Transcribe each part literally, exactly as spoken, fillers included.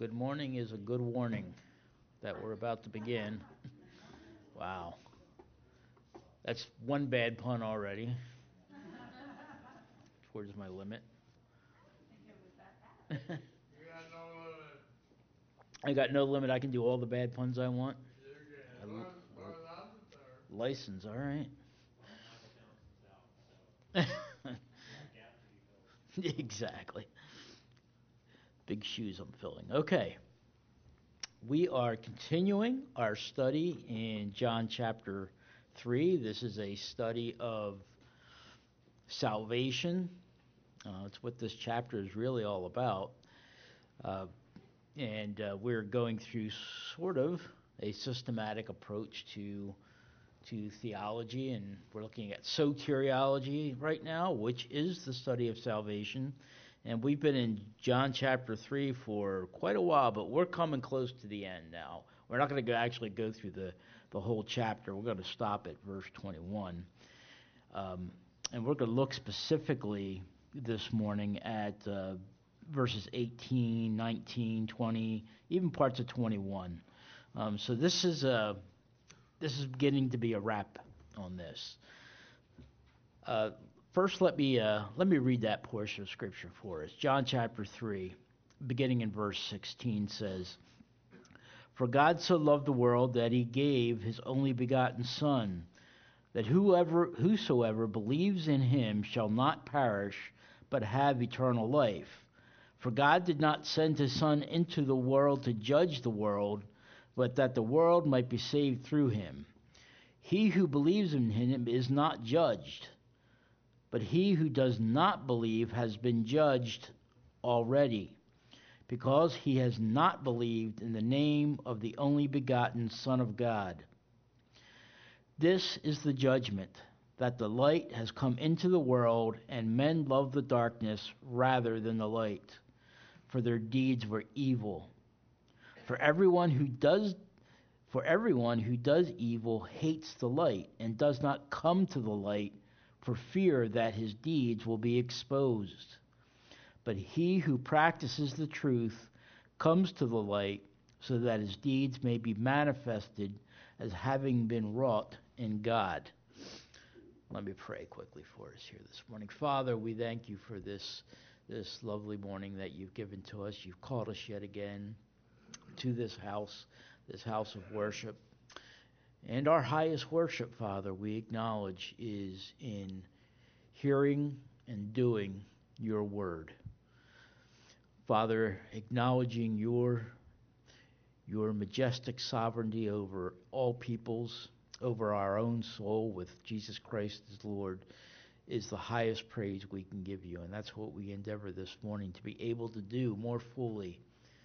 good morning is a good warning that we're about to begin. Wow. That's one bad pun already. Towards my limit. I got no limit. I can do all the bad puns I want. I, license, all right. Exactly. Big shoes I'm filling. Okay. We are continuing our study in John chapter three. This is a study of salvation. Uh, it's what this chapter is really all about. Uh, and uh, we're going through sort of a systematic approach to to theology, and we're looking at soteriology right now, which is the study of salvation. And we've been in John chapter three for quite a while, but we're coming close to the end now. We're not going to actually go through the, the whole chapter. We're going to stop at verse twenty-one. Um, and we're going to look specifically this morning at uh, verses eighteen, nineteen, twenty, even parts of twenty-one. Um, so this is a, this is beginning to be a wrap on this. Uh, First, let me uh, let me read that portion of Scripture for us. John chapter three, beginning in verse sixteen, says, "For God so loved the world that he gave his only begotten Son, that whoever whosoever believes in him shall not perish, but have eternal life. For God did not send his Son into the world to judge the world, but that the world might be saved through him. He who believes in him is not judged, but he who does not believe has been judged already, because he has not believed in the name of the only begotten Son of God. This is the judgment, that the light has come into the world, and men love the darkness rather than the light, for their deeds were evil. For everyone who does for everyone who does evil hates the light, and does not come to the light, for fear that his deeds will be exposed. But he who practices the truth comes to the light, so that his deeds may be manifested as having been wrought in God." Let me pray quickly for us here this morning. Father, we thank you for this, this lovely morning that you've given to us. You've called us yet again to this house, this house of worship. And our highest worship, Father, we acknowledge is in hearing and doing your word. Father, acknowledging your, your majestic sovereignty over all peoples, over our own soul with Jesus Christ as Lord, is the highest praise we can give you. And that's what we endeavor this morning to be able to do more fully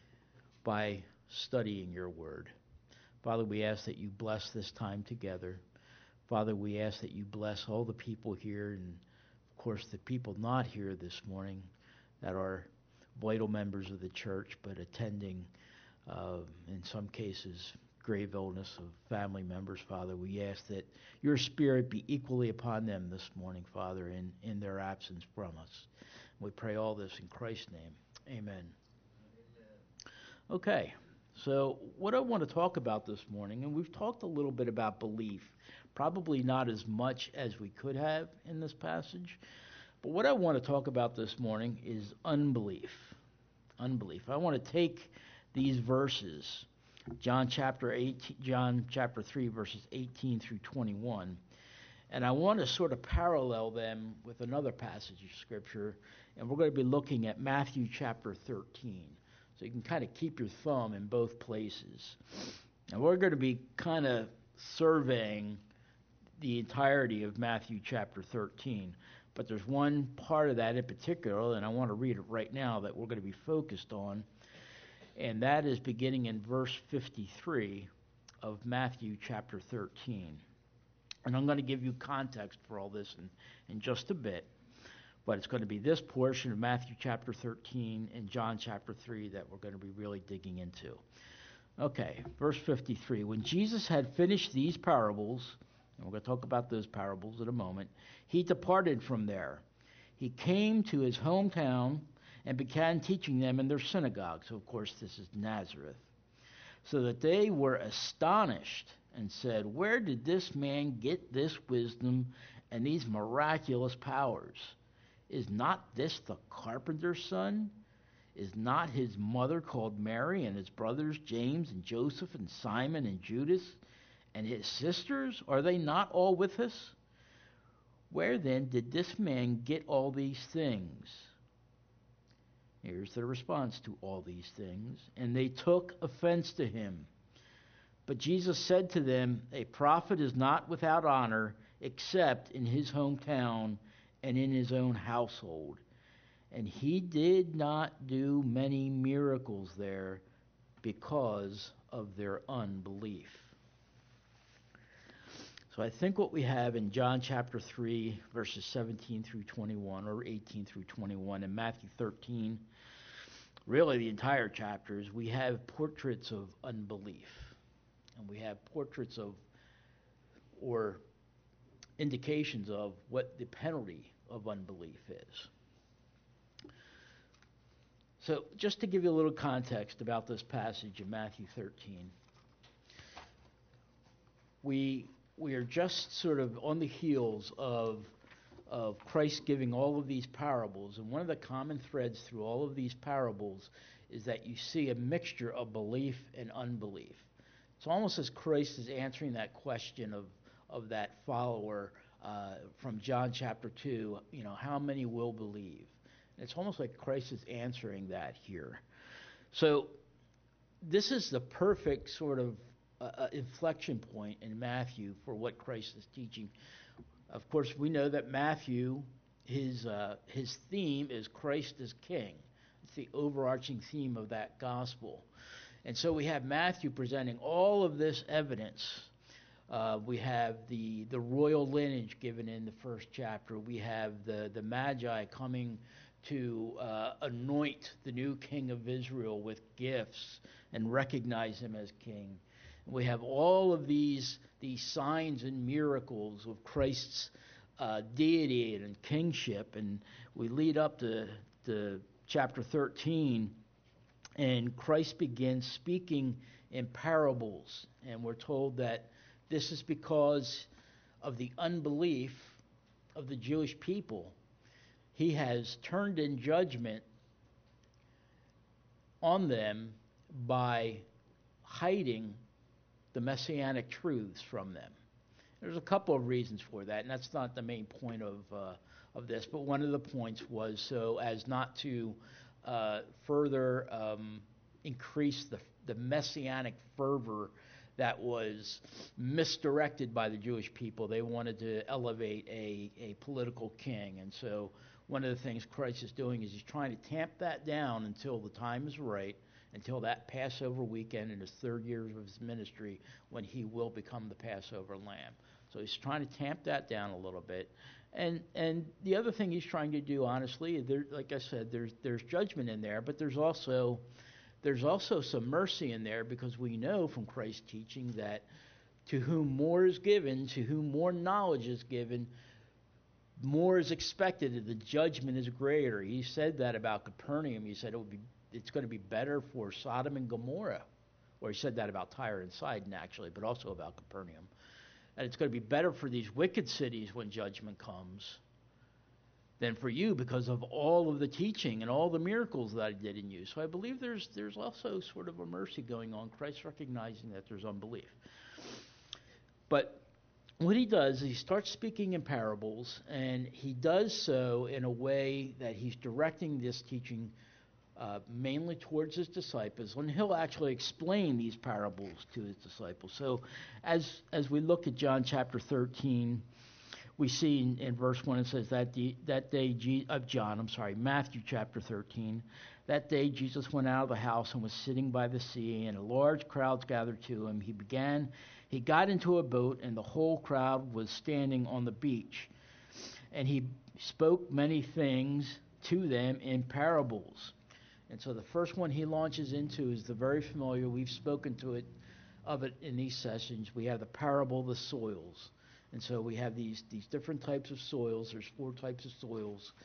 by studying your word. Father, we ask that you bless this time together. Father, we ask that you bless all the people here, and of course the people not here this morning that are vital members of the church but attending, uh, in some cases, grave illness of family members. Father, we ask that your Spirit be equally upon them this morning, Father, in, in their absence from us. We pray all this in Christ's name. Amen. Okay. So what I want to talk about this morning, and we've talked a little bit about belief, probably not as much as we could have in this passage, but what I want to talk about this morning is unbelief. Unbelief. I want to take these verses, John chapter eight, John chapter three, verses eighteen through twenty-one, and I want to sort of parallel them with another passage of Scripture, and we're going to be looking at Matthew chapter thirteen. So you can kind of keep your thumb in both places. And we're going to be kind of surveying the entirety of Matthew chapter thirteen. But there's one part of that in particular, and I want to read it right now, that we're going to be focused on. And that is beginning in verse fifty-three of Matthew chapter thirteen. And I'm going to give you context for all this in, in just a bit. But it's going to be this portion of Matthew chapter thirteen and John chapter three that we're going to be really digging into. Okay, verse fifty-three. When Jesus had finished these parables, and we're going to talk about those parables in a moment, he departed from there. He came to his hometown, and began teaching them in their synagogue. So, of course, this is Nazareth. So that they were astonished and said, "Where did this man get this wisdom and these miraculous powers? Is not this the carpenter's son? Is not his mother called Mary, and his brothers James and Joseph and Simon and Judas, and his sisters? Are they not all with us? Where then did this man get all these things?" Here's the response to all these things. "And they took offense to him. But Jesus said to them, 'A prophet is not without honor except in his hometown and in his own household.' And he did not do many miracles there because of their unbelief." So I think what we have in John chapter three, verses seventeen through twenty-one, or eighteen through twenty-one, and Matthew thirteen, really the entire chapters, we have portraits of unbelief. And we have portraits of, or indications of, what the penalty of unbelief is. So just to give you a little context about this passage in Matthew thirteen, we we are just sort of on the heels of of Christ giving all of these parables, and one of the common threads through all of these parables is that you see a mixture of belief and unbelief. It's almost as Christ is answering that question of of that follower uh, from John chapter two, you know, how many will believe? And it's almost like Christ is answering that here. So this is the perfect sort of uh, inflection point in Matthew for what Christ is teaching. Of course, we know that Matthew, his uh, his theme is Christ as King. It's the overarching theme of that gospel. And so we have Matthew presenting all of this evidence. Uh, we have the the royal lineage given in the first chapter. We have the, the Magi coming to uh, anoint the new king of Israel with gifts and recognize him as king. We have all of these these signs and miracles of Christ's uh, deity and kingship, and we lead up to, to chapter thirteen, and Christ begins speaking in parables, and we're told that this is because of the unbelief of the Jewish people. He has turned in judgment on them by hiding the messianic truths from them. There's a couple of reasons for that, and that's not the main point of uh, of this, but one of the points was so as not to uh, further um, increase the, the messianic fervor that was misdirected by the Jewish people. They wanted to elevate a, a political king, and so one of the things Christ is doing is he's trying to tamp that down until the time is right, until that Passover weekend in his third year of his ministry, when he will become the Passover lamb. So he's trying to tamp that down a little bit. And and the other thing he's trying to do, honestly, there, like I said, there's there's judgment in there, but there's also there's also some mercy in there, because we know from Christ's teaching that to whom more is given, to whom more knowledge is given, more is expected, and the judgment is greater. He said that about Capernaum. He said it would be it's going to be better for Sodom and Gomorrah. Or he said that about Tyre and Sidon, actually, but also about Capernaum. And it's going to be better for these wicked cities when judgment comes than for you, because of all of the teaching and all the miracles that I did in you. So I believe there's there's also sort of a mercy going on, Christ recognizing that there's unbelief. But what he does is he starts speaking in parables, and he does so in a way that he's directing this teaching Uh, mainly towards his disciples, and he'll actually explain these parables to his disciples. So as as we look at John chapter thirteen, we see in, in verse one, it says that the, that day G, of John, I'm sorry, Matthew chapter thirteen, that day Jesus went out of the house and was sitting by the sea, and a large crowd gathered to him. He began, he got into a boat, and the whole crowd was standing on the beach, and he spoke many things to them in parables. And so the first one he launches into is the very familiar, we've spoken to it of it in these sessions. We have the parable of the soils. And so we have these these different types of soils. There's four types of soils.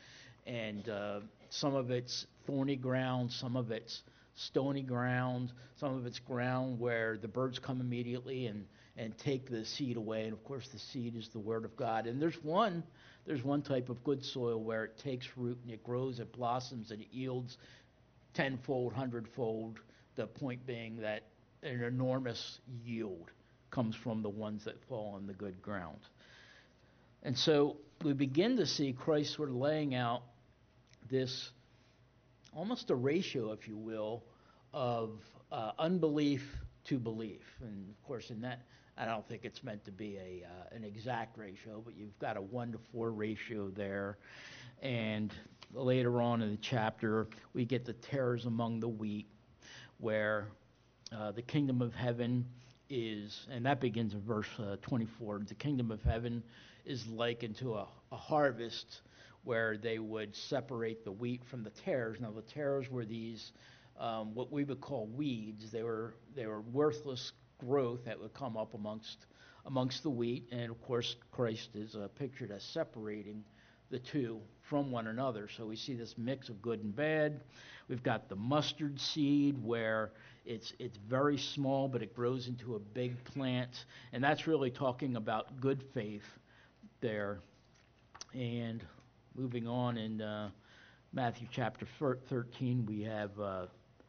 and uh, some of it's thorny ground, some of it's stony ground, some of it's ground where the birds come immediately and, and take the seed away. And of course, the seed is the Word of God. And there's one, there's one type of good soil where it takes root and it grows, it blossoms, and it yields tenfold, hundredfold. The point being that an enormous yield comes from the ones that fall on the good ground. And so we begin to see Christ sort of laying out this almost a ratio, if you will, of uh, unbelief to belief. And of course, in that, I don't think it's meant to be a uh, an exact ratio, but you've got a one to four ratio there. And later on in the chapter, we get the tares among the wheat, where uh, the kingdom of heaven is, and that begins in verse uh, twenty-four. The kingdom of heaven is likened to a, a harvest where they would separate the wheat from the tares. Now, the tares were these, um, what we would call weeds. They were they were worthless growth that would come up amongst amongst the wheat. And of course, Christ is uh, pictured as separating the two from one another. So we see this mix of good and bad. We've got the mustard seed where it's it's very small, but it grows into a big plant, and that's really talking about good faith there. And moving on in uh, Matthew chapter thirteen, we have uh,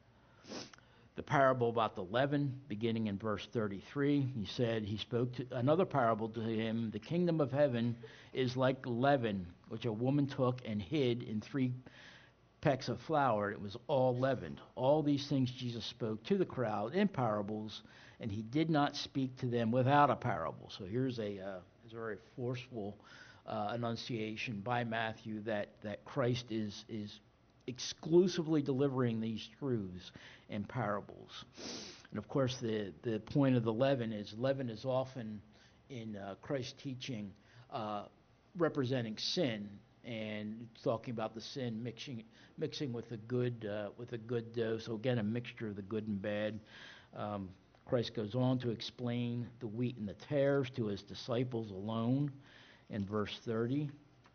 the parable about the leaven, beginning in verse thirty-three. He said, he spoke to another parable to him. The kingdom of heaven is like leaven, which a woman took and hid in three pecks of flour. It was all leavened. All these things Jesus spoke to the crowd in parables, and he did not speak to them without a parable. So here's a, uh, a very forceful uh, enunciation by Matthew that, that Christ is is exclusively delivering these truths in parables. And of course, the, the point of the leaven is leaven is often in uh, Christ's teaching uh, representing sin, and talking about the sin mixing mixing with the good uh, with a good dough. So again, a mixture of the good and bad. Um, Christ goes on to explain the wheat and the tares to his disciples alone in verse thirty.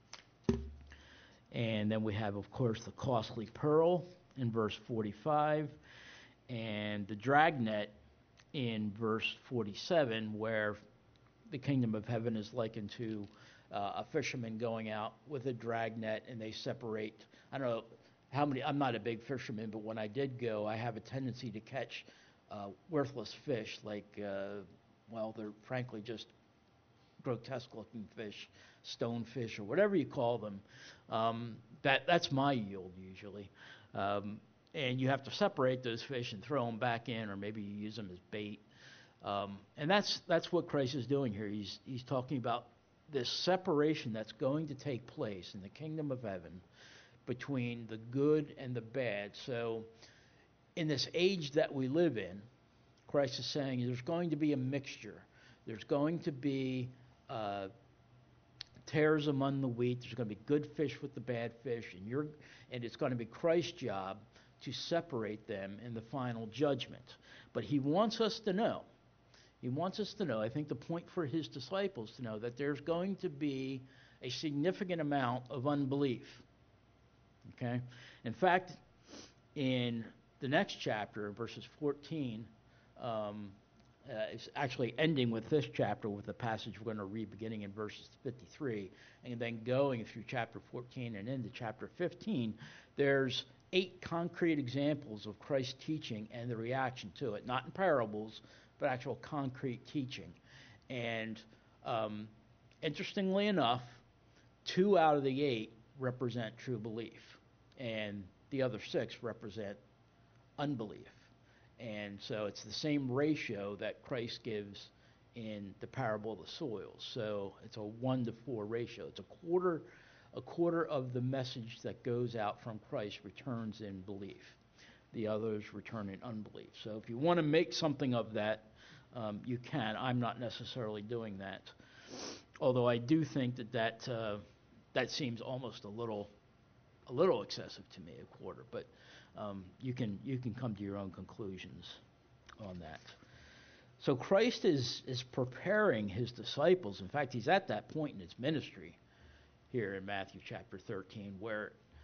And then we have, of course, the costly pearl in verse forty-five, and the dragnet in verse forty-seven, where the kingdom of heaven is likened to uh, a fisherman going out with a dragnet, and they separate. I don't know how many, I'm not a big fisherman, but when I did go, I have a tendency to catch uh, worthless fish, like, uh, well, they're frankly just grotesque-looking fish, stonefish, or whatever you call them. Um, that that's my yield usually, um, and you have to separate those fish and throw them back in, or maybe you use them as bait. Um, and that's that's what Christ is doing here. He's he's talking about this separation that's going to take place in the kingdom of heaven between the good and the bad. So, in this age that we live in, Christ is saying there's going to be a mixture. There's going to be uh, tares among the wheat. There's going to be good fish with the bad fish, and you're, and it's going to be Christ's job to separate them in the final judgment. But he wants us to know, he wants us to know, I think the point for his disciples to know, that there's going to be a significant amount of unbelief. Okay? In fact, in the next chapter, verses fourteen, um, Uh, it's actually ending with this chapter with the passage we're going to read beginning in verses fifty-three, and then going through chapter fourteen and into chapter fifteen. There's eight concrete examples of Christ's teaching and the reaction to it, not in parables, but actual concrete teaching. And um, interestingly enough, two out of the eight represent true belief, and the other six represent unbelief. And so it's the same ratio that Christ gives in the parable of the soils. So it's a one to four ratio. It's a quarter, a quarter of the message that goes out from Christ returns in belief. The others return in unbelief. So if you want to make something of that, um, you can. I'm not necessarily doing that, although I do think that that uh, that seems almost a little, a little excessive to me, a quarter. But Um, you can you can come to your own conclusions on that. So Christ is is preparing his disciples. In fact, he's at that point in his ministry here in Matthew chapter thirteen, where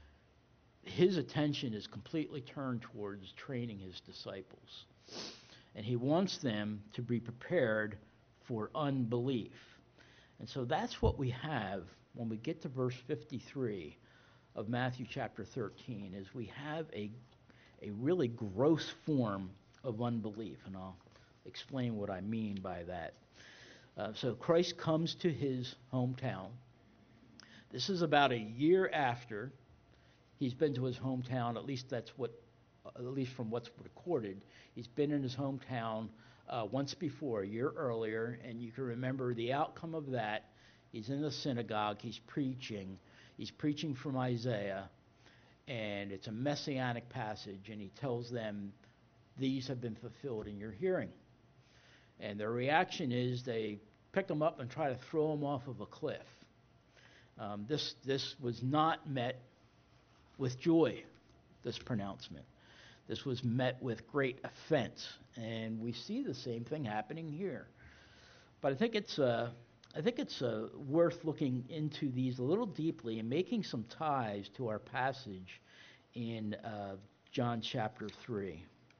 his attention is completely turned towards training his disciples. And he wants them to be prepared for unbelief. And so that's what we have when we get to verse fifty-three of Matthew chapter thirteen, is we have a, a really gross form of unbelief. And I'll explain what I mean by that. Uh, so Christ comes to his hometown. This is about a year after he's been to his hometown. At least that's what, at least from what's recorded. He's been in his hometown uh, once before, a year earlier, and you can remember the outcome of that. He's in the synagogue. He's preaching. He's preaching from Isaiah, and it's a messianic passage, and he tells them, these have been fulfilled in your hearing. And their reaction is they pick him up and try to throw him off of a cliff. Um, this this was not met with joy, this pronouncement. This was met with great offense, and we see the same thing happening here. But I think it's uh, I think it's uh, worth looking into these a little deeply and making some ties to our passage in uh, John chapter three.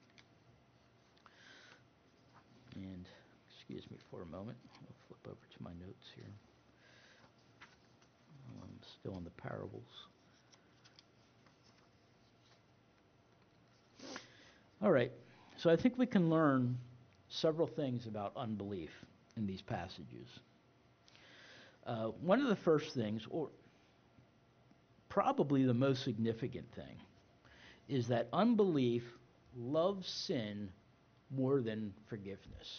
And excuse me for a moment. I'll flip over to my notes here. I'm still on the parables. All right. So I think we can learn several things about unbelief in these passages. Uh, one of the first things, or probably the most significant thing, is that unbelief loves sin more than forgiveness.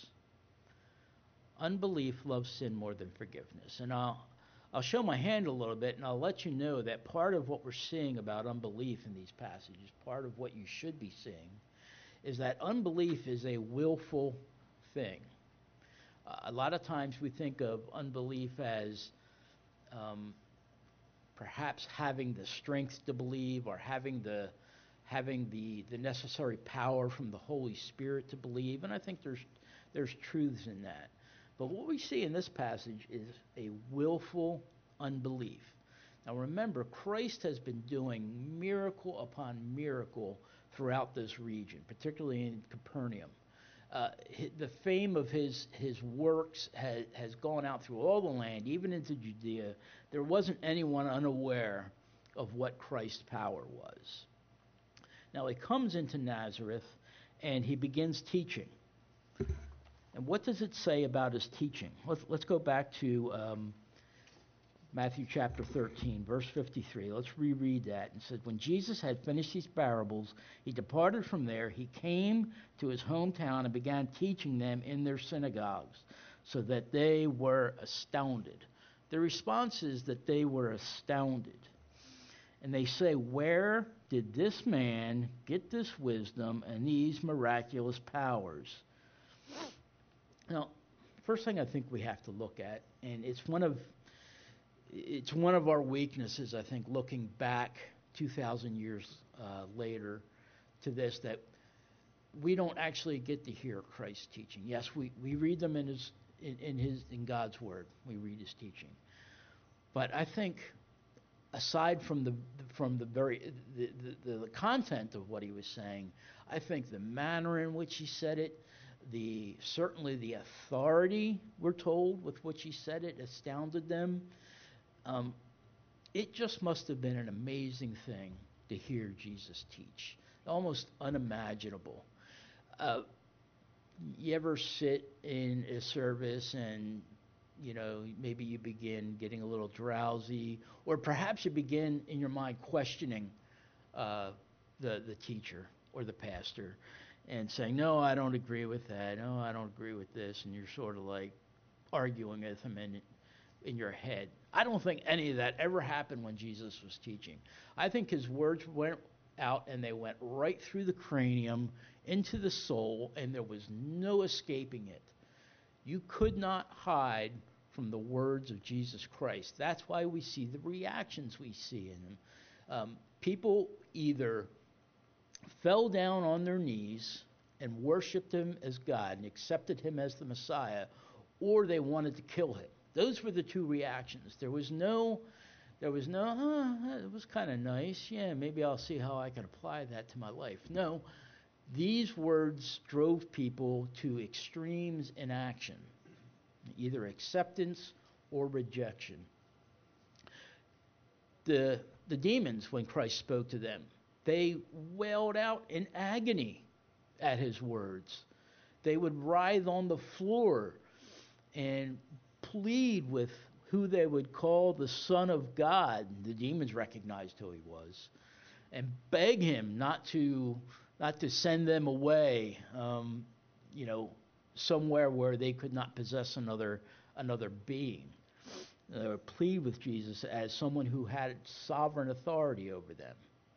Unbelief loves sin more than forgiveness. And I'll I'll show my hand a little bit, and I'll let you know that part of what we're seeing about unbelief in these passages, part of what you should be seeing, is that unbelief is a willful thing. Uh, a lot of times we think of unbelief as um, perhaps having the strength to believe, or having the having the, the necessary power from the Holy Spirit to believe, and I think there's there's truths in that. But what we see in this passage is a willful unbelief. Now remember, Christ has been doing miracle upon miracle throughout this region, particularly in Capernaum. Uh, the fame of his his works has, has gone out through all the land, even into Judea. There wasn't anyone unaware of what Christ's power was. Now he comes into Nazareth and he begins teaching. And what does it say about his teaching? Let's, let's go back to um, Matthew chapter thirteen, verse fifty-three. Let's reread that. It says, when Jesus had finished these parables, he departed from there. He came to his hometown and began teaching them in their synagogues, so that they were astounded. The response is that they were astounded. And they say, where did this man get this wisdom and these miraculous powers? Now, first thing I think we have to look at, and it's one of it's one of our weaknesses, I think, looking back two thousand years uh, later to this, that we don't actually get to hear Christ's teaching. Yes, we, we read them in his in, in his in God's word. We read his teaching, but I think, aside from the from the very the, the, the content of what he was saying, I think the manner in which he said it, the certainly the authority, we're told, with which he said it, astounded them. Um, it just must have been an amazing thing to hear Jesus teach, almost unimaginable. Uh, you ever sit in a service and, you know, maybe you begin getting a little drowsy, or perhaps you begin in your mind questioning uh, the the teacher or the pastor, and saying, no, I don't agree with that. No, I don't agree with this. And you're sort of like arguing with him in, in your head. I don't think any of that ever happened when Jesus was teaching. I think his words went out and they went right through the cranium into the soul, and there was no escaping it. You could not hide from the words of Jesus Christ. That's why we see the reactions we see in him. Um, people either fell down on their knees and worshipped him as God and accepted him as the Messiah, or they wanted to kill him. Those were the two reactions. There was no, There was no, oh, it was kind of nice. Yeah, maybe I'll see how I can apply that to my life. No, these words drove people to extremes in action, either acceptance or rejection. The, the demons, when Christ spoke to them, they wailed out in agony at his words. They would writhe on the floor and plead with who they would call the Son of God. The demons recognized who he was, and beg him not to not to send them away, um, you know, somewhere where they could not possess another another being. They would plead with Jesus as someone who had sovereign authority over them.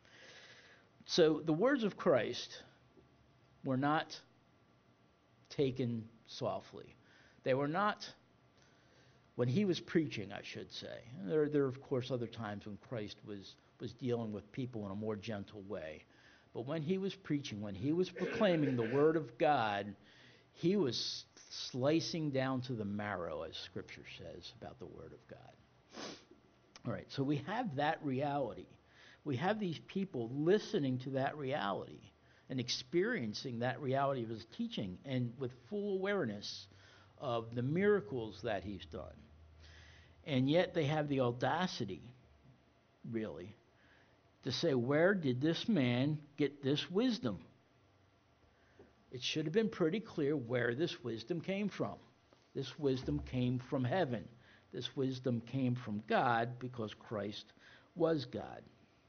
So the words of Christ were not taken softly. They were not, when he was preaching, I should say. There, there are, of course, other times when Christ was, was dealing with people in a more gentle way. But when he was preaching, when he was proclaiming the word of God, he was slicing down to the marrow, as Scripture says about the word of God. All right, so we have that reality. We have these people listening to that reality and experiencing that reality of his teaching, and with full awareness of the miracles that he's done. And yet they have the audacity, really, to say, where did this man get this wisdom? It should have been pretty clear where this wisdom came from. This wisdom came from heaven. This wisdom came from God, because Christ was God.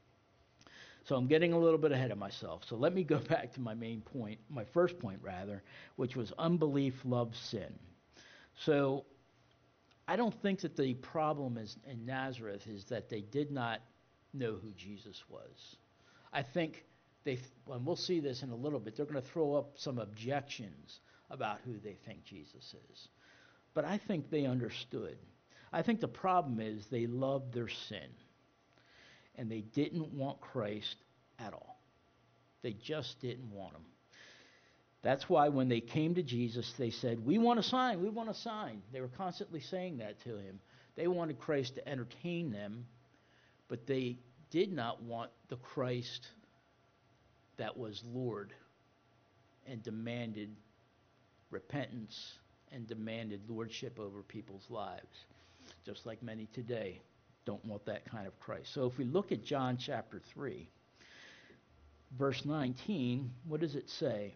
So I'm getting a little bit ahead of myself. So let me go back to my main point, my first point rather, which was unbelief loves sin. So I don't think that the problem is in Nazareth is that they did not know who Jesus was. I think they, and we'll see this in a little bit, they're going to throw up some objections about who they think Jesus is. But I think they understood. I think the problem is they loved their sin, and they didn't want Christ at all. They just didn't want him. That's why when they came to Jesus, they said, we want a sign, we want a sign. They were constantly saying that to him. They wanted Christ to entertain them, but they did not want the Christ that was Lord and demanded repentance and demanded lordship over people's lives, just like many today don't want that kind of Christ. So if we look at John chapter three, verse nineteen, what does it say?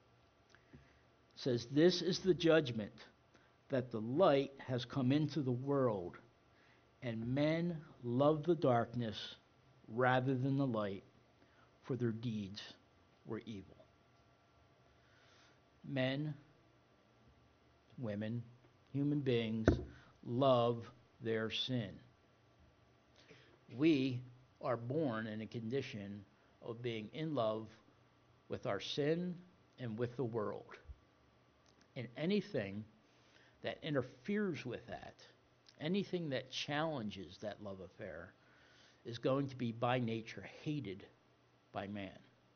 It says, this is the judgment, that the light has come into the world, and men love the darkness rather than the light, for their deeds were evil. Men, women, human beings love their sin. We are born in a condition of being in love with our sin and with the world. And anything that interferes with that, anything that challenges that love affair, is going to be by nature hated by man.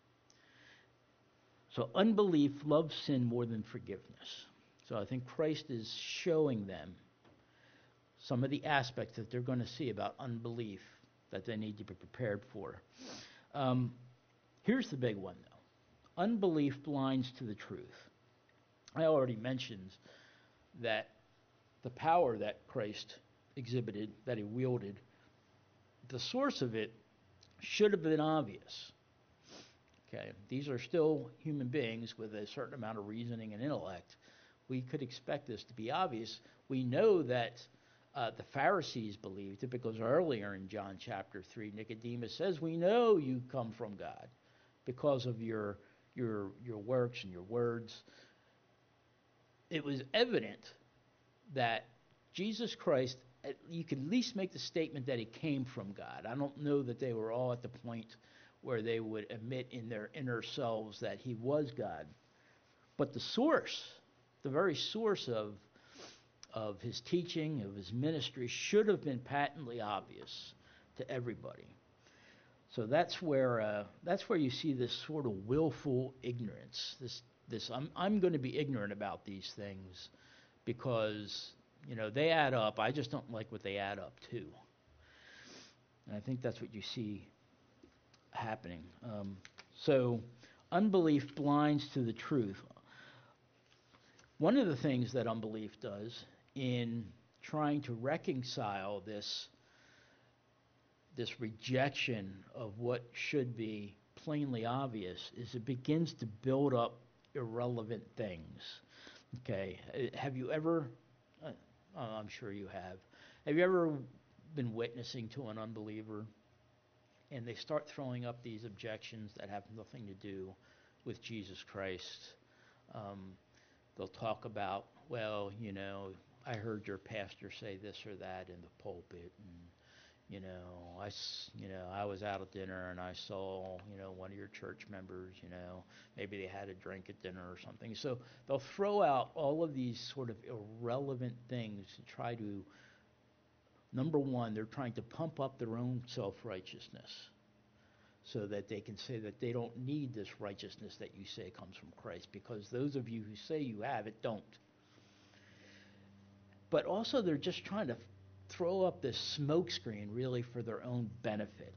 So unbelief loves sin more than forgiveness. So I think Christ is showing them some of the aspects that they're going to see about unbelief that they need to be prepared for. Um, here's the big one, though. Unbelief blinds to the truth. I already mentioned that the power that Christ exhibited, that he wielded, the source of it should have been obvious. Okay, these are still human beings with a certain amount of reasoning and intellect. We could expect this to be obvious. We know that uh, the Pharisees believed it, because earlier in John chapter three, Nicodemus says, we know you come from God because of your your your works and your words. It was evident that Jesus Christ, you could at least make the statement that he came from God. I don't know that they were all at the point where they would admit in their inner selves that he was God. But the source, the very source of, of his teaching, of his ministry, should have been patently obvious to everybody. So that's where uh, that's where you see this sort of willful ignorance. This this I'm I'm going to be ignorant about these things because, you know, they add up. I just don't like what they add up to. And I think that's what you see happening. Um, so, unbelief blinds to the truth. One of the things that unbelief does in trying to reconcile this this rejection of what should be plainly obvious is it begins to build up irrelevant things. Okay, Uh, have you ever, uh, uh, I'm sure you have, have you ever been witnessing to an unbeliever and they start throwing up these objections that have nothing to do with Jesus Christ? Um, they'll talk about, well, you know, I heard your pastor say this or that in the pulpit, and you know, I, s- you know, I was out at dinner and I saw, you know, one of your church members, you know, maybe they had a drink at dinner or something. So they'll throw out all of these sort of irrelevant things to try to, number one, they're trying to pump up their own self-righteousness so that they can say that they don't need this righteousness that you say comes from Christ, because those of you who say you have it don't. But also they're just trying to throw up this smokescreen really for their own benefit.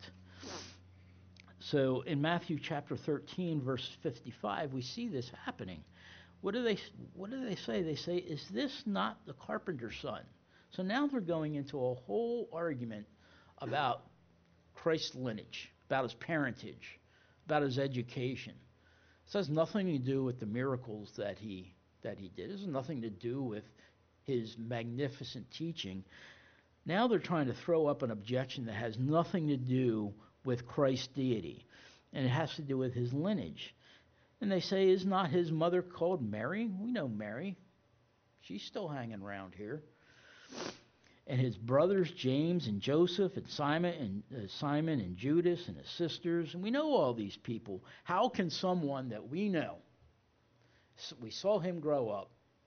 So in Matthew chapter thirteen, verse fifty-five, we see this happening. What do they what do they say? They say, "Is this not the carpenter's son?" So now they're going into a whole argument about Christ's lineage, about his parentage, about his education. This has nothing to do with the miracles that he that he did. It has nothing to do with his magnificent teaching. Now they're trying to throw up an objection that has nothing to do with Christ's deity, and it has to do with his lineage. And they say, is not his mother called Mary? We know Mary. She's still hanging around here. And his brothers James and Joseph and Simon and uh, Simon and Judas and his sisters, and we know all these people. How can someone that we know, we saw him grow up,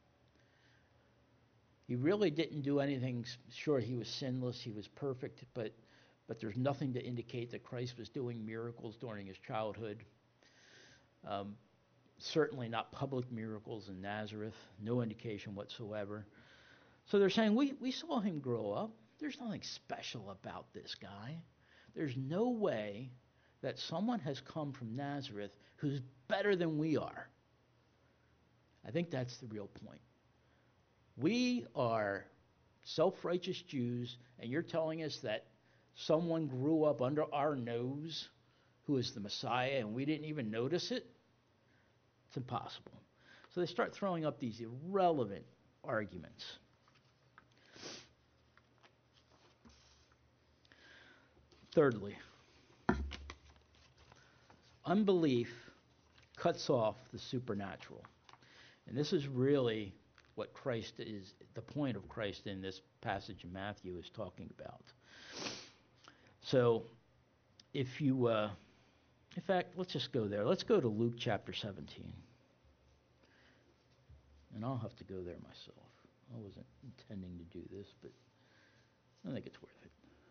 he really didn't do anything. Sure, he was sinless, he was perfect, but but there's nothing to indicate that Christ was doing miracles during his childhood. Um, certainly not public miracles in Nazareth, no indication whatsoever. So they're saying, we, we saw him grow up. There's nothing special about this guy. There's no way that someone has come from Nazareth who's better than we are. I think that's the real point. We are self-righteous Jews, and you're telling us that someone grew up under our nose who is the Messiah, and we didn't even notice it? It's impossible. So they start throwing up these irrelevant arguments. Thirdly, unbelief cuts off the supernatural. And this is really what Christ is, the point of Christ in this passage in Matthew is talking about. So, if you, uh, in fact, let's just go there. Let's go to Luke chapter seventeen. And I'll have to go there myself. I wasn't intending to do this, but I think it's worth it.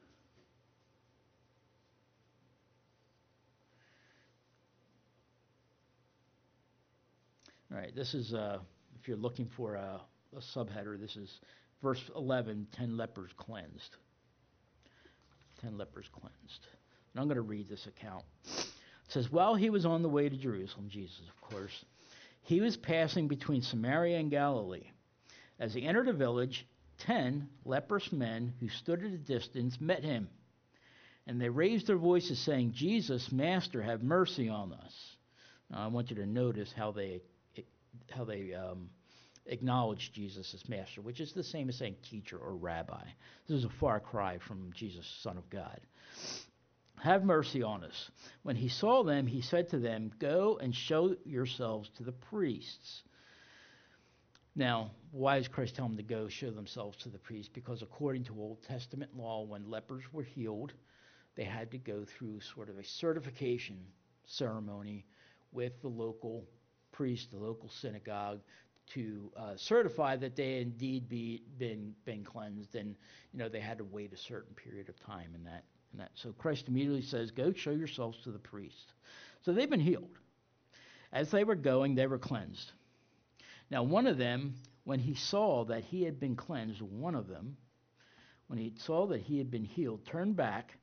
All right, this is, uh, if you're looking for a, a subheader, this is verse eleven, ten lepers cleansed. Ten lepers cleansed. And I'm going to read this account. It says, while he was on the way to Jerusalem, Jesus, of course, he was passing between Samaria and Galilee. As he entered a village, ten leprous men who stood at a distance met him. And they raised their voices saying, Jesus, Master, have mercy on us. Now, I want you to notice how they how they um, acknowledge Jesus as Master, which is the same as saying teacher or rabbi. This is a far cry from Jesus, Son of God. Have mercy on us. When he saw them, he said to them, go and show yourselves to the priests. Now, why does Christ tell them to go show themselves to the priests? Because according to Old Testament law, when lepers were healed, they had to go through sort of a certification ceremony with the local priest, the local synagogue, to uh, certify that they had indeed be been been cleansed, and you know they had to wait a certain period of time in that. In that. So Christ immediately says, "Go show yourselves to the priest." So they've been healed. As they were going, they were cleansed. Now one of them, when he saw that he had been cleansed, one of them, when he saw that he had been healed, turned back,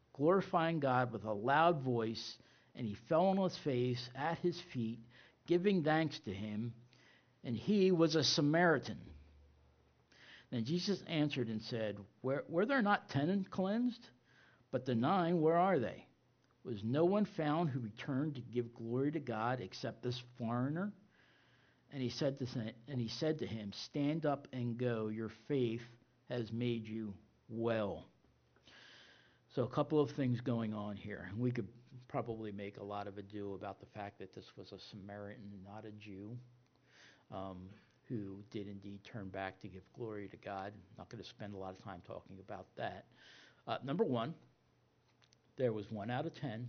glorifying God with a loud voice, and he fell on his face at his feet, giving thanks to him, and he was a Samaritan. Then Jesus answered and said, Were, were there not ten cleansed? But the nine, where are they? Was no one found who returned to give glory to God except this foreigner? And he said to and he said to him, Stand up and go. Your faith has made you well. So a couple of things going on here. We could probably make a lot of ado about the fact that this was a Samaritan, not a Jew, um, who did indeed turn back to give glory to God. I'm not going to spend a lot of time talking about that. Uh, number one, there was one out of ten,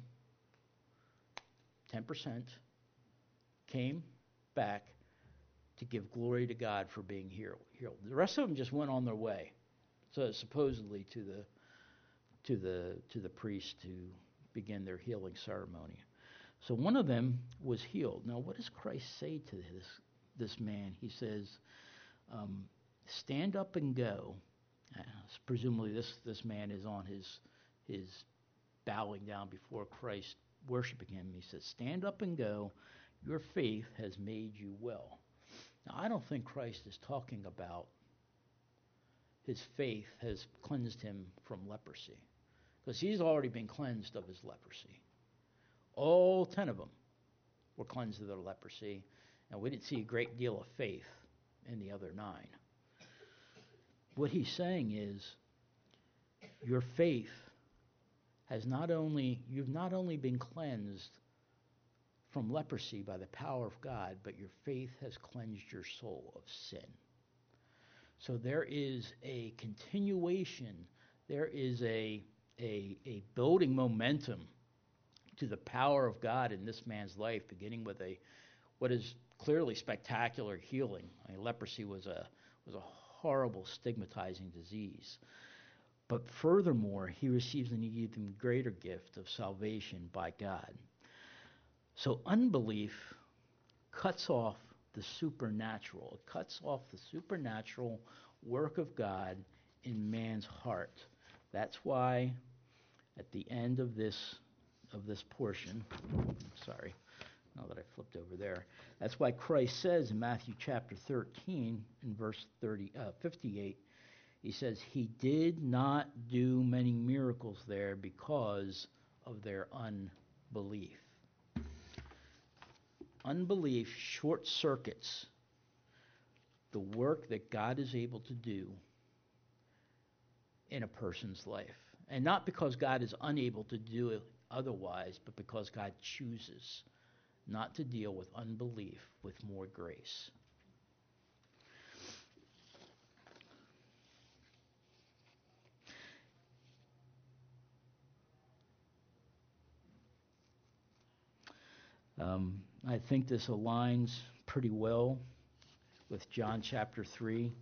ten percent, came back to give glory to God for being healed. The rest of them just went on their way, so supposedly to the to the to the priest to begin their healing ceremony. So one of them was healed. Now, what does Christ say to this this man? He says, um, "Stand up and go." Uh, presumably, this this man is on his his bowing down before Christ, worshiping him. He says, "Stand up and go. Your faith has made you well." Now, I don't think Christ is talking about his faith has cleansed him from leprosy, because he's already been cleansed of his leprosy. All ten of them were cleansed of their leprosy, and we didn't see a great deal of faith in the other nine. What he's saying is, your faith has not only, you've not only been cleansed from leprosy by the power of God, but your faith has cleansed your soul of sin. So there is a continuation, there is a, a, a building momentum to the power of God in this man's life, beginning with a what is clearly spectacular healing. I mean, leprosy was a was a horrible, stigmatizing disease. But furthermore, he receives an even greater gift of salvation by God. So unbelief cuts off the supernatural. It cuts off the supernatural work of God in man's heart. That's why at the end of this of this portion, sorry, now that I flipped over there, that's why Christ says in Matthew chapter thirteen, in verse thirty, uh, fifty-eight, he says, he did not do many miracles there because of their unbelief. Unbelief short circuits the work that God is able to do in a person's life. And not because God is unable to do it otherwise, but because God chooses not to deal with unbelief with more grace. Um, I think this aligns pretty well with John chapter three,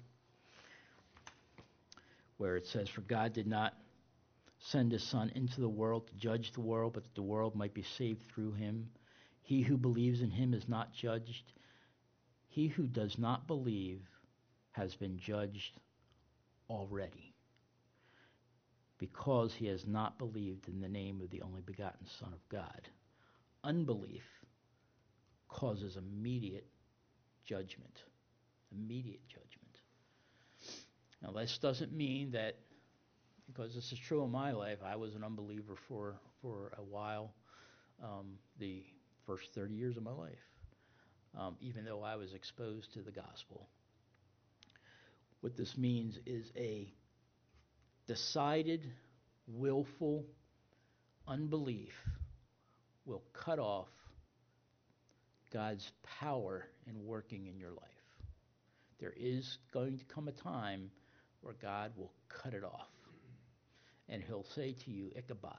where it says, "For God did not send his Son into the world to judge the world, but that the world might be saved through him. He who believes in him is not judged. He who does not believe has been judged already, because he has not believed in the name of the only begotten Son of God." Unbelief causes immediate judgment. Immediate judgment. Now, this doesn't mean that, because this is true in my life, I was an unbeliever for, for a while, um, the first thirty years of my life, um, even though I was exposed to the gospel. What this means is a decided, willful unbelief will cut off God's power in working in your life. There is going to come a time where God will cut it off. And he'll say to you, Ichabod,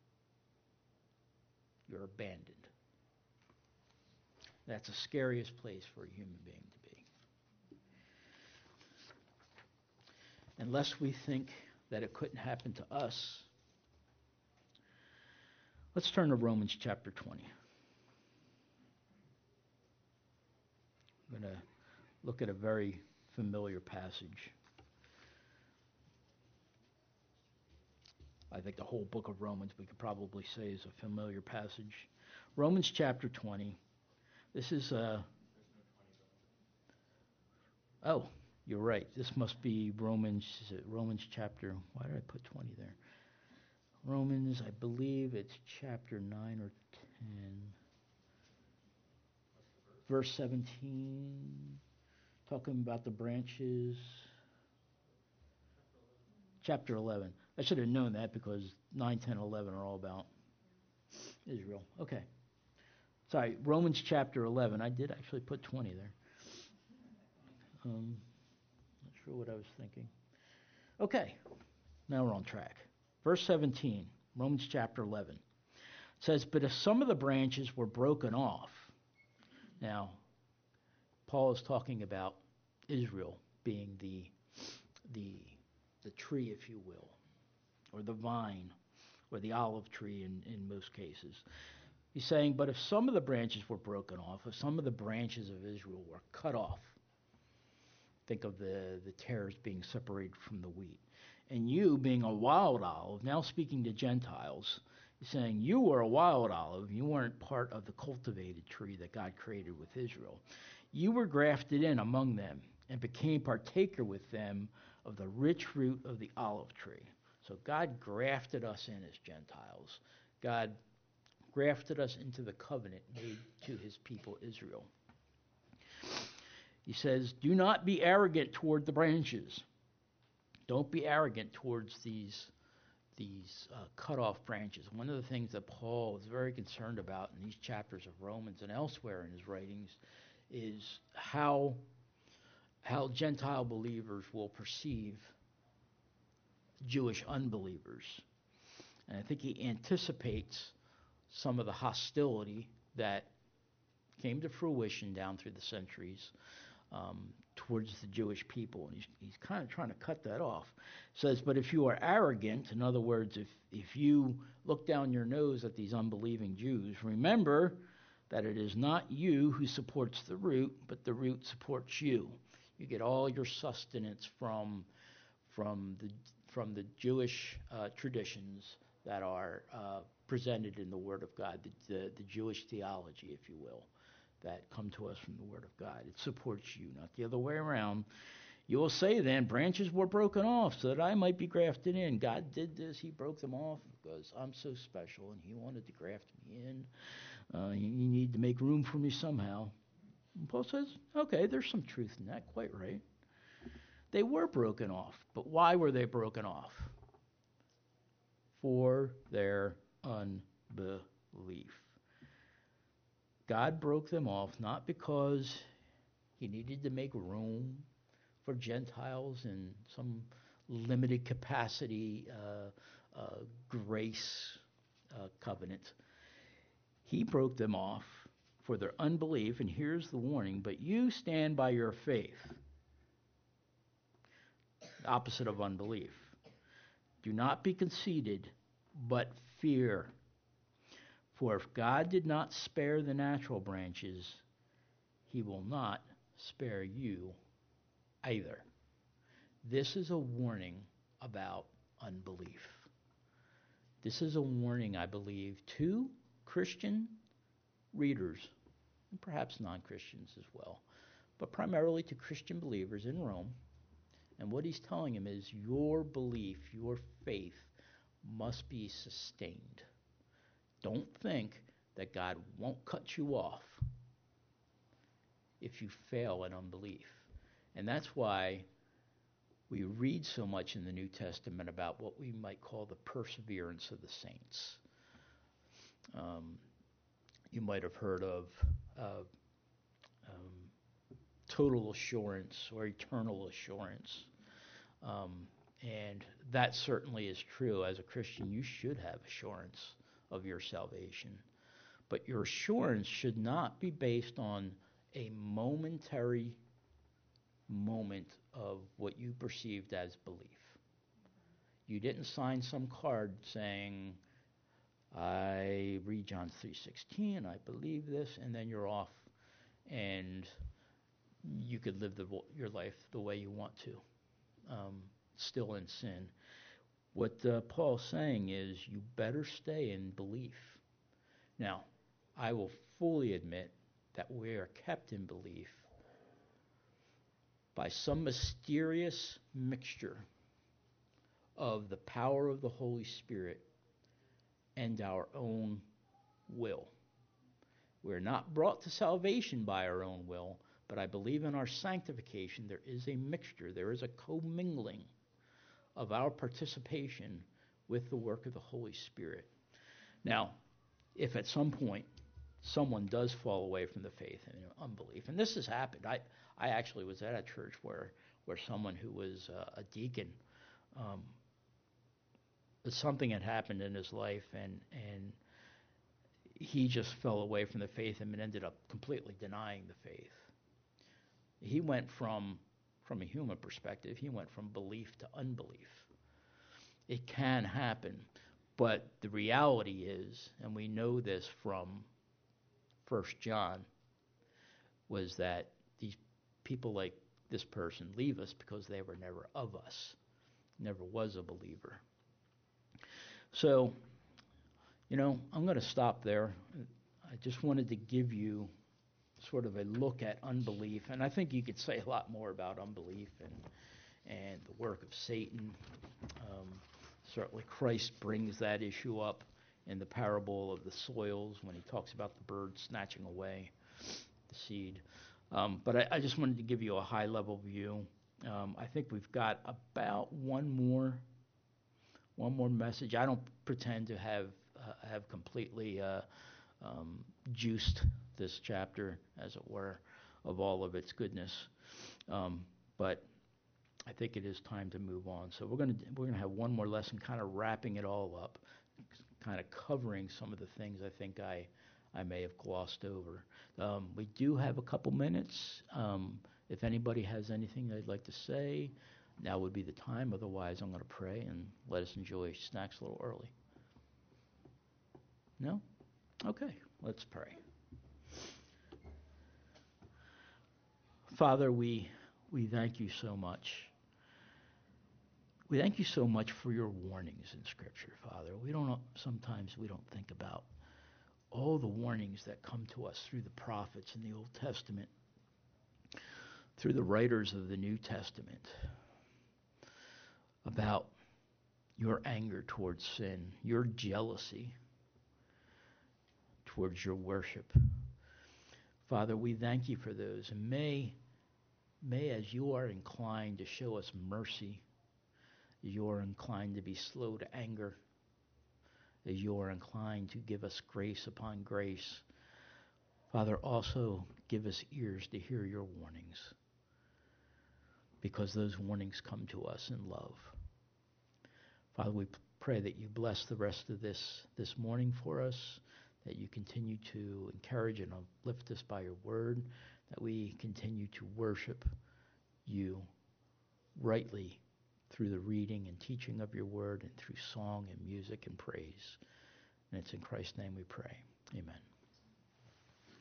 you're abandoned. That's the scariest place for a human being to be. Unless we think that it couldn't happen to us. Let's turn to Romans chapter twenty. I'm going to look at a very familiar passage. I think the whole book of Romans, we could probably say, is a familiar passage. Romans chapter twenty. This is, uh, oh, you're right. This must be Romans, is it Romans chapter, why did I put twenty there? Romans, I believe it's chapter nine or ten. Verse seventeen, talking about the branches. Chapter eleven. I should have known that because nine, ten, eleven are all about Israel. Okay. Sorry, Romans chapter eleven. I did actually put twenty there. Um, not sure what I was thinking. Okay, now we're on track. Verse seventeen, Romans chapter eleven. It says, but if some of the branches were broken off. Now, Paul is talking about Israel being the the the tree, if you will, or the vine, or the olive tree in, in most cases. He's saying, but if some of the branches were broken off, if some of the branches of Israel were cut off, think of the, the tares being separated from the wheat, and you being a wild olive, now speaking to Gentiles, he's saying you were a wild olive, you weren't part of the cultivated tree that God created with Israel. You were grafted in among them and became partaker with them of the rich fruit of the olive tree. So God grafted us in as Gentiles. God grafted us into the covenant made to his people Israel. He says, do not be arrogant toward the branches. Don't be arrogant towards these, these uh, cut-off branches. One of the things that Paul is very concerned about in these chapters of Romans and elsewhere in his writings is how, how Gentile believers will perceive Jewish unbelievers. And I think he anticipates some of the hostility that came to fruition down through the centuries um, towards the Jewish people. And he's, he's kind of trying to cut that off. Says, but if you are arrogant, in other words, if, if you look down your nose at these unbelieving Jews, remember that it is not you who supports the root, but the root supports you. You get all your sustenance from, from the from the Jewish uh, traditions that are uh, presented in the Word of God, the, the, the Jewish theology, if you will, that come to us from the Word of God. It supports you, not the other way around. You will say then, branches were broken off so that I might be grafted in. God did this. He broke them off because I'm so special, and he wanted to graft me in. Uh, you need to make room for me somehow. And Paul says, okay, there's some truth in that, quite right. They were broken off, but why were they broken off? For their unbelief. God broke them off not because he needed to make room for Gentiles in some limited capacity uh, uh, grace uh, covenant. He broke them off for their unbelief, and here's the warning, but you stand by your faith. Opposite of unbelief. Do not be conceited, but fear. For if God did not spare the natural branches, he will not spare you either. This is a warning about unbelief. This is a warning, I believe, to Christian readers, and perhaps non-Christians as well, but primarily to Christian believers in Rome. And what he's telling him is your belief, your faith must be sustained. Don't think that God won't cut you off if you fail in unbelief. And that's why we read so much in the New Testament about what we might call the perseverance of the saints. Um, you might have heard of uh, um, total assurance or eternal assurance. Um, and that certainly is true. As a Christian, you should have assurance of your salvation. But your assurance should not be based on a momentary moment of what you perceived as belief. You didn't sign some card saying, I read John three sixteen, I believe this, and then you're off and you could live the, your life the way you want to, um, still in sin. What uh, Paul's saying is you better stay in belief. Now, I will fully admit that we are kept in belief by some mysterious mixture of the power of the Holy Spirit and our own will. We're not brought to salvation by our own will, but I believe in our sanctification there is a mixture, there is a commingling of our participation with the work of the Holy Spirit. Now, if at some point someone does fall away from the faith and unbelief, and this has happened. I, I actually was at a church where, where someone who was uh, a deacon, um, something had happened in his life, and, and he just fell away from the faith and ended up completely denying the faith. He went from, from a human perspective, he went from belief to unbelief. It can happen, but the reality is, and we know this from First John, was that these people like this person leave us because they were never of us, never was a believer. So, you know, I'm going to stop there. I just wanted to give you sort of a look at unbelief, and I think you could say a lot more about unbelief and and the work of Satan. Um, certainly Christ brings that issue up in the parable of the soils when he talks about the bird snatching away the seed. Um, but I, I just wanted to give you a high-level view. Um, I think we've got about one more one more message. I don't pretend to have uh, have completely uh, um, juiced this chapter, as it were, of all of its goodness. Um, but I think it is time to move on. So we're going to we're going to have one more lesson, kind of wrapping it all up, kind of covering some of the things I think I I may have glossed over. Um, we do have a couple minutes. Um, if anybody has anything they'd like to say, now would be the time. Otherwise, I'm going to pray and let us enjoy snacks a little early. No? Okay, let's pray. Father, we we thank you so much. We thank you so much for your warnings in Scripture, Father. We don't sometimes we don't think about all the warnings that come to us through the prophets in the Old Testament, through the writers of the New Testament, about your anger towards sin, your jealousy towards your worship. Father, we thank you for those, and may, may as you are inclined to show us mercy, you are inclined to be slow to anger, as you are inclined to give us grace upon grace. Father, also give us ears to hear your warnings, because those warnings come to us in love. Father, we pray that you bless the rest of this, this morning for us, that you continue to encourage and uplift us by your word, that we continue to worship you rightly through the reading and teaching of your word and through song and music and praise. And it's in Christ's name we pray. Amen.